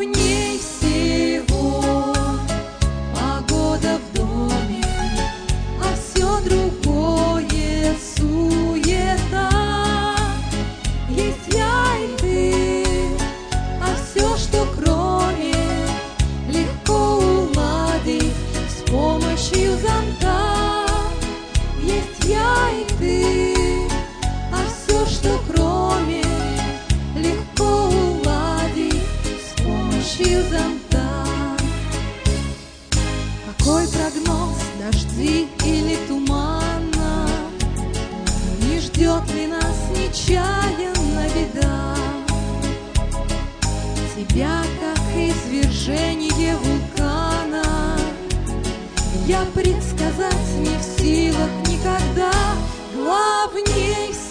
главней всего погода в доме, а все другое суета. Есть я и ты, а все, что кроме, легко уладить с помощью зонта. Есть я и ты, а все, что кроме, легко уладить с помощью зонта. Какой прогноз, дожди или тумана? Не ждет ли нас нечаянно беда? Тебя, как извержение вулкана, я предсказать не в силах никогда. Главней